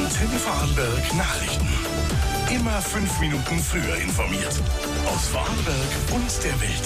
Antenne Vorarlberg Nachrichten. Immer 5 Minuten früher informiert. Aus Vorarlberg und der Welt.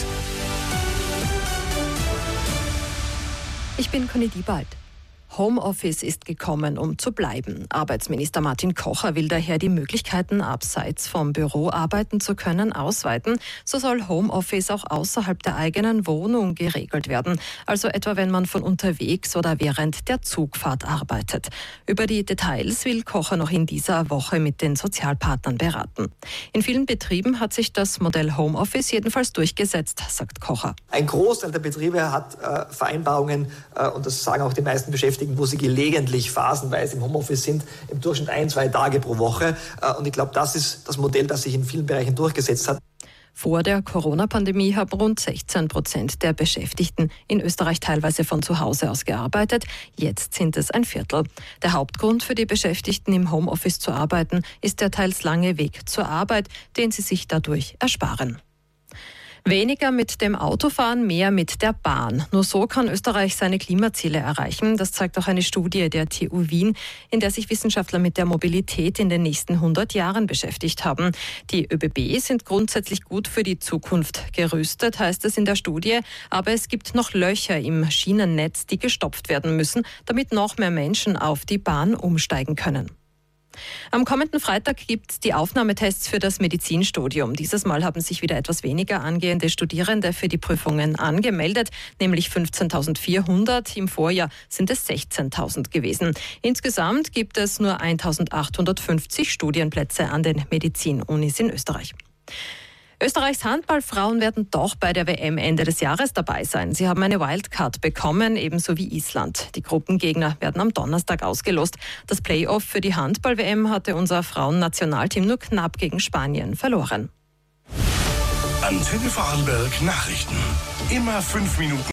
Ich bin Conny Diebald. Homeoffice ist gekommen, um zu bleiben. Arbeitsminister Martin Kocher will daher die Möglichkeiten, abseits vom Büro arbeiten zu können, ausweiten. So soll Homeoffice auch außerhalb der eigenen Wohnung geregelt werden. Also etwa, wenn man von unterwegs oder während der Zugfahrt arbeitet. Über die Details will Kocher noch in dieser Woche mit den Sozialpartnern beraten. In vielen Betrieben hat sich das Modell Homeoffice jedenfalls durchgesetzt, sagt Kocher. Ein Großteil der Betriebe hat Vereinbarungen, und das sagen auch die meisten Beschäftigten, wo sie gelegentlich phasenweise im Homeoffice sind, im Durchschnitt 1-2 Tage pro Woche. Und ich glaube, das ist das Modell, das sich in vielen Bereichen durchgesetzt hat. Vor der Corona-Pandemie haben rund 16% der Beschäftigten in Österreich teilweise von zu Hause aus gearbeitet. Jetzt sind es ein Viertel. Der Hauptgrund für die Beschäftigten, im Homeoffice zu arbeiten, ist der teils lange Weg zur Arbeit, den sie sich dadurch ersparen. Weniger mit dem Auto fahren, mehr mit der Bahn. Nur so kann Österreich seine Klimaziele erreichen. Das zeigt auch eine Studie der TU Wien, in der sich Wissenschaftler mit der Mobilität in den nächsten 100 Jahren beschäftigt haben. Die ÖBB sind grundsätzlich gut für die Zukunft gerüstet, heißt es in der Studie. Aber es gibt noch Löcher im Schienennetz, die gestopft werden müssen, damit noch mehr Menschen auf die Bahn umsteigen können. Am kommenden Freitag gibt es die Aufnahmetests für das Medizinstudium. Dieses Mal haben sich wieder etwas weniger angehende Studierende für die Prüfungen angemeldet, nämlich 15.400. Im Vorjahr sind es 16.000 gewesen. Insgesamt gibt es nur 1.850 Studienplätze an den Medizinunis in Österreich. Österreichs Handballfrauen werden doch bei der WM Ende des Jahres dabei sein. Sie haben eine Wildcard bekommen, ebenso wie Island. Die Gruppengegner werden am Donnerstag ausgelost. Das Playoff für die Handball-WM hatte unser Frauennationalteam nur knapp gegen Spanien verloren. Antenne Vorarlberg Nachrichten. Immer 5 Minuten